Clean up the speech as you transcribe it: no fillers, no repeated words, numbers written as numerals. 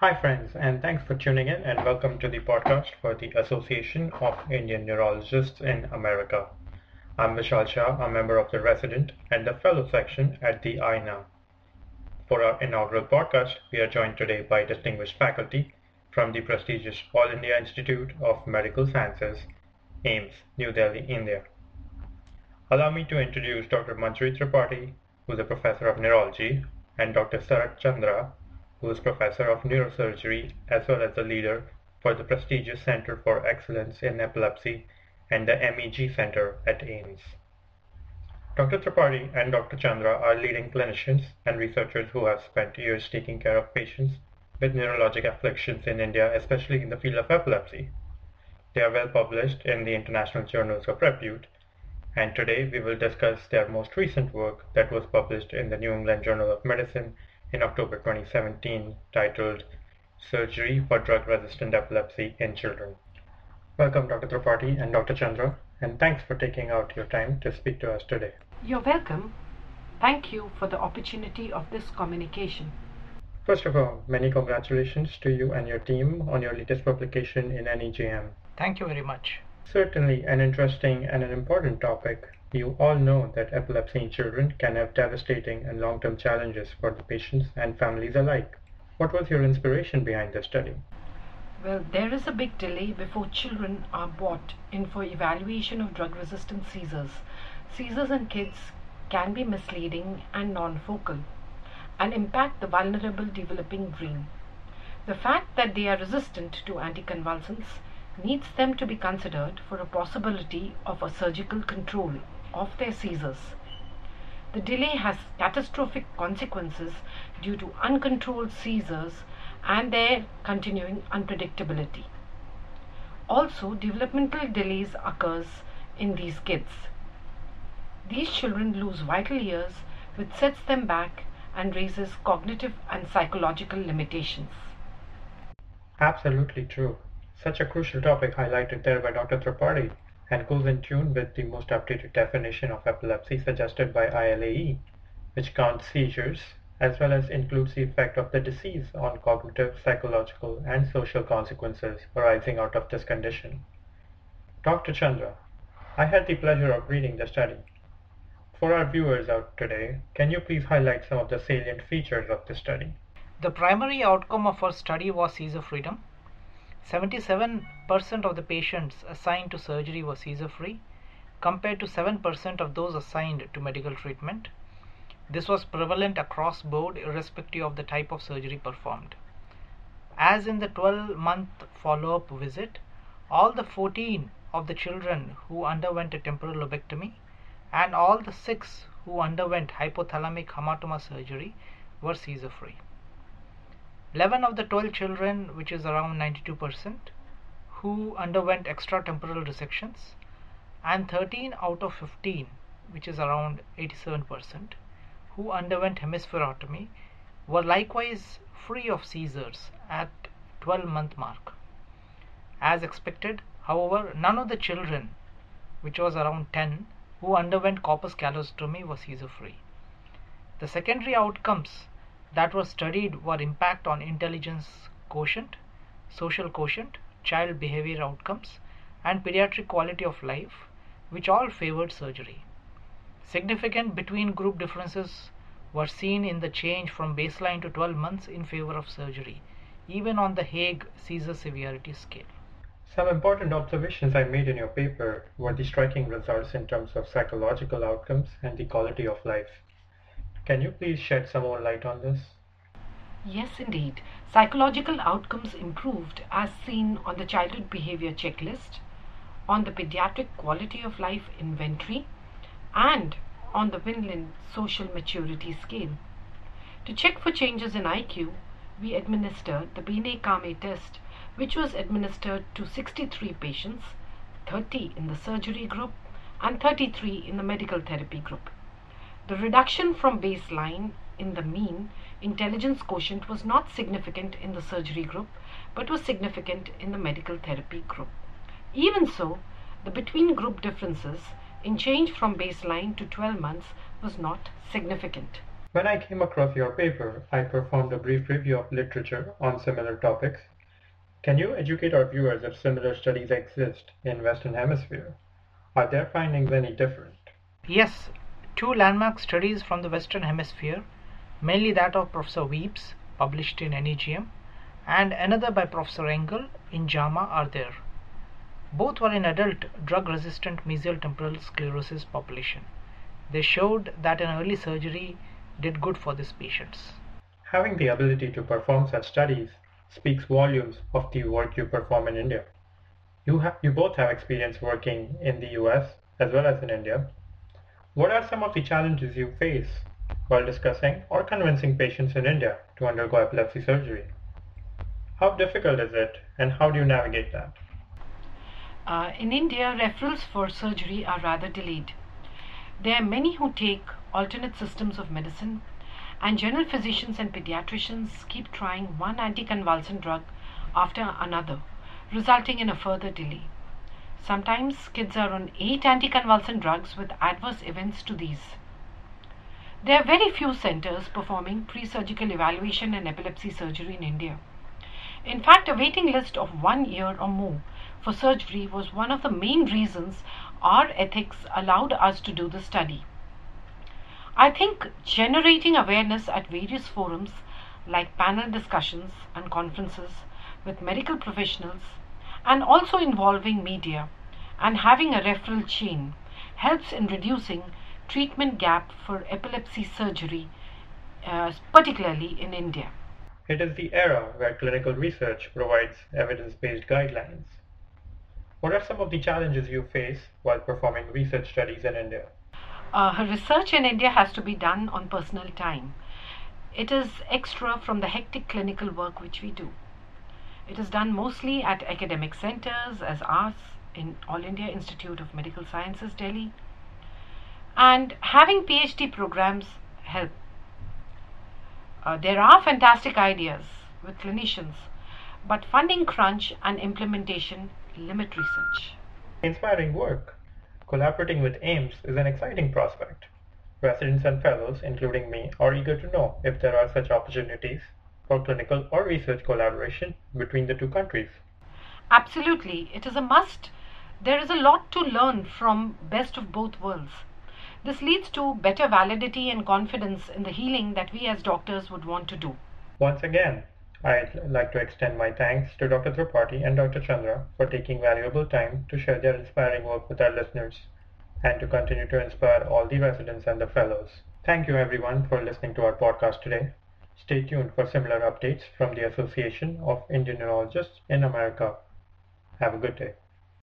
Hi, friends, and thanks for tuning in, and welcome to the podcast for the Association of Indian Neurologists in America. I'm Vishal Shah, a member of the resident and the fellow section at the INA. For our inaugural podcast, we are joined today by distinguished faculty from the prestigious All India Institute of Medical Sciences, AIIMS, New Delhi, India. Allow me to introduce Dr. Manjari Tripathi, who is a professor of neurology, and Dr. Sarat Chandra, who is professor of neurosurgery as well as the leader for the prestigious Center for Excellence in Epilepsy and the MEG Center at AIIMS. Dr. Tripathi and Dr. Chandra are leading clinicians and researchers who have spent years taking care of patients with neurologic afflictions in India, especially in the field of epilepsy. They are well published in the international journals of repute, and today we will discuss their most recent work that was published in the New England Journal of Medicine in October 2017, titled Surgery for Drug-Resistant Epilepsy in Children. Welcome, Dr. Tripathi and Dr. Chandra, and thanks for taking out your time to speak to us today. You're welcome. Thank you for the opportunity of this communication. First of all, many congratulations to you and your team on your latest publication in NEJM. Thank you very much. Certainly an interesting and an important topic. You all know that epilepsy in children can have devastating and long-term challenges for the patients and families alike. What was your inspiration behind this study? Well, there is a big delay before children are brought in for evaluation of drug-resistant seizures. Seizures in kids can be misleading and non-focal and impact the vulnerable developing brain. The fact that they are resistant to anticonvulsants needs them to be considered for a possibility of a surgical control of their seizures. The delay has catastrophic consequences due to uncontrolled seizures and their continuing unpredictability. Also, developmental delays occurs in these kids. These children lose vital years, which sets them back and raises cognitive and psychological limitations. Absolutely true. Such a crucial topic highlighted there by Dr. Tripathi and goes in tune with the most updated definition of epilepsy suggested by ILAE, which counts seizures as well as includes the effect of the disease on cognitive, psychological, and social consequences arising out of this condition. Dr. Chandra, I had the pleasure of reading the study. For our viewers out today, can you please highlight some of the salient features of the study? The primary outcome of our study was seizure freedom. 77% of the patients assigned to surgery were seizure-free, compared to 7% of those assigned to medical treatment. This was prevalent across board irrespective of the type of surgery performed. As in the 12-month follow-up visit, all the 14 of the children who underwent a temporal lobectomy and all the 6 who underwent hypothalamic hamartoma surgery were seizure-free. 11 of the 12 children, which is around 92%, who underwent extratemporal resections, and 13 out of 15, which is around 87%, who underwent hemispherotomy, were likewise free of seizures at 12-month mark. As expected, however, none of the children, which was around 10, who underwent corpus callosotomy were seizure-free. The secondary outcomes that were studied were impact on intelligence quotient, social quotient, child behavior outcomes, and pediatric quality of life, which all favored surgery. Significant between group differences were seen in the change from baseline to 12 months in favor of surgery, even on the Hague seizure severity scale. Some important observations I made in your paper were the striking results in terms of psychological outcomes and the quality of life. Can you please shed some more light on this? Yes, indeed. Psychological outcomes improved as seen on the childhood behavior checklist, on the pediatric quality of life inventory, and on the Vineland social maturity scale. To check for changes in IQ, we administered the Binet-Kame test, which was administered to 63 patients, 30 in the surgery group and 33 in the medical therapy group. The reduction from baseline in the mean intelligence quotient was not significant in the surgery group, but was significant in the medical therapy group. Even so, the between group differences in change from baseline to 12 months was not significant. When I came across your paper, I performed a brief review of literature on similar topics. Can you educate our viewers if similar studies exist in Western Hemisphere? Are their findings any different? Yes, two landmark studies from the Western Hemisphere, mainly that of Professor Weeps, published in NEJM, and another by Professor Engel in JAMA are there. Both were in adult drug-resistant mesial temporal sclerosis population. They showed that an early surgery did good for these patients. Having the ability to perform such studies speaks volumes of the work you perform in India. You both have experience working in the US as well as in India. What are some of the challenges you face while discussing or convincing patients in India to undergo epilepsy surgery? How difficult is it, and how do you navigate that? In India, referrals for surgery are rather delayed. There are many who take alternate systems of medicine, and general physicians and pediatricians keep trying one anticonvulsant drug after another, resulting in a further delay. Sometimes kids are on 8 anticonvulsant drugs with adverse events to these. There are very few centers performing pre-surgical evaluation and epilepsy surgery in India. In fact, a waiting list of 1 year or more for surgery was one of the main reasons our ethics allowed us to do the study. I think generating awareness at various forums like panel discussions and conferences with medical professionals, and also involving media and having a referral chain, helps in reducing treatment gap for epilepsy surgery, particularly in India. It is the era where clinical research provides evidence-based guidelines. What are some of the challenges you face while performing research studies in India? Her research in India has to be done on personal time. It is extra from the hectic clinical work which we do. It is done mostly at academic centers as ours in All India Institute of Medical Sciences, Delhi. And having PhD programs help. There are fantastic ideas with clinicians, but funding crunch and implementation limit research. Inspiring work. Collaborating with AIIMS is an exciting prospect. Residents and fellows, including me, are eager to know if there are such opportunities for clinical or research collaboration between the two countries. Absolutely, it is a must. There is a lot to learn from best of both worlds. This leads to better validity and confidence in the healing that we as doctors would want to do. Once again, I'd like to extend my thanks to Dr. Tripathi and Dr. Chandra for taking valuable time to share their inspiring work with our listeners and to continue to inspire all the residents and the fellows. Thank you everyone for listening to our podcast today. Stay tuned for similar updates from the Association of Indian Neurologists in America. Have a good day.